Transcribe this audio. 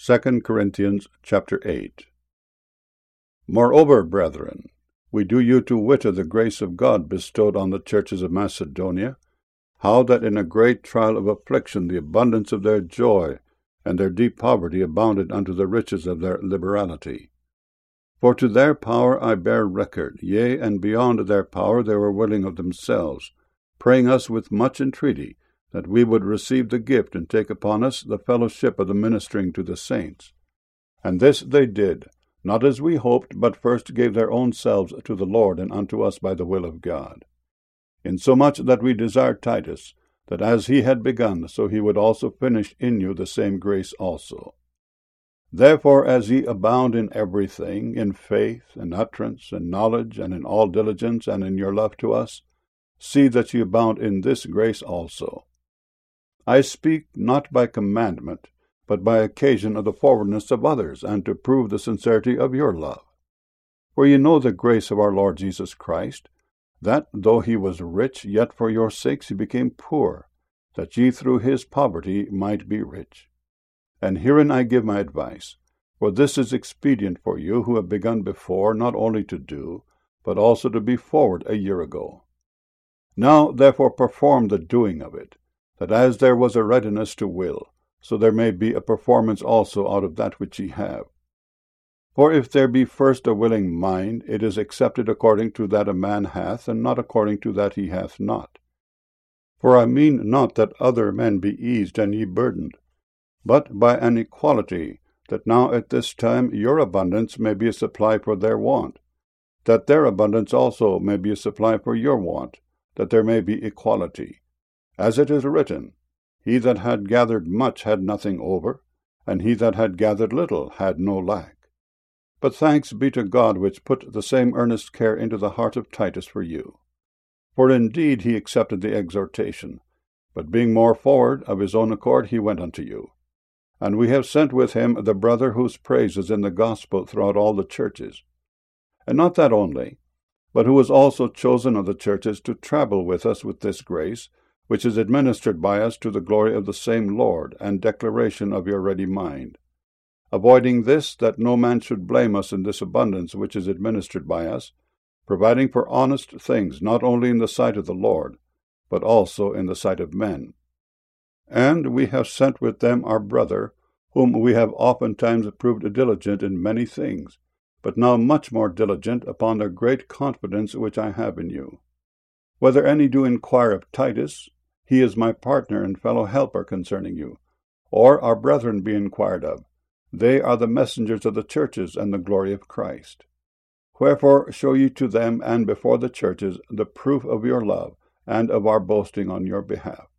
2 Corinthians chapter 8. Moreover, brethren, we do you to wit of the grace of God bestowed on the churches of Macedonia, how that in a great trial of affliction the abundance of their joy and their deep poverty abounded unto the riches of their liberality. For to their power I bear record, yea, and beyond their power they were willing of themselves, praying us with much entreaty, that we would receive the gift and take upon us the fellowship of the ministering to the saints. And this they did, not as we hoped, but first gave their own selves to the Lord and unto us by the will of God. Insomuch that we desire Titus, that as he had begun, so he would also finish in you the same grace also. Therefore, as ye abound in everything, in faith, and utterance, and knowledge, and in all diligence, and in your love to us, see that ye abound in this grace also. I speak not by commandment, but by occasion of the forwardness of others, and to prove the sincerity of your love. For ye know the grace of our Lord Jesus Christ, that, though he was rich, yet for your sakes he became poor, that ye through his poverty might be rich. And herein I give my advice, for this is expedient for you who have begun before, not only to do, but also to be forward a year ago. Now therefore perform the doing of it, that as there was a readiness to will, so there may be a performance also out of that which ye have. For if there be first a willing mind, it is accepted according to that a man hath, and not according to that he hath not. For I mean not that other men be eased and ye burdened, but by an equality, that now at this time your abundance may be a supply for their want, that their abundance also may be a supply for your want, that there may be equality. As it is written, He that had gathered much had nothing over, and he that had gathered little had no lack. But thanks be to God which put the same earnest care into the heart of Titus for you. For indeed he accepted the exhortation, but being more forward, of his own accord he went unto you. And we have sent with him the brother whose praise is in the gospel throughout all the churches. And not that only, but who was also chosen of the churches to travel with us with this grace, which is administered by us to the glory of the same Lord, and declaration of your ready mind. Avoiding this, that no man should blame us in this abundance which is administered by us, providing for honest things, not only in the sight of the Lord, but also in the sight of men. And we have sent with them our brother, whom we have oftentimes proved diligent in many things, but now much more diligent upon the great confidence which I have in you. Whether any do inquire of Titus, he is my partner and fellow helper concerning you, or our brethren be inquired of, they are the messengers of the churches and the glory of Christ. Wherefore show ye to them and before the churches the proof of your love, and of our boasting on your behalf.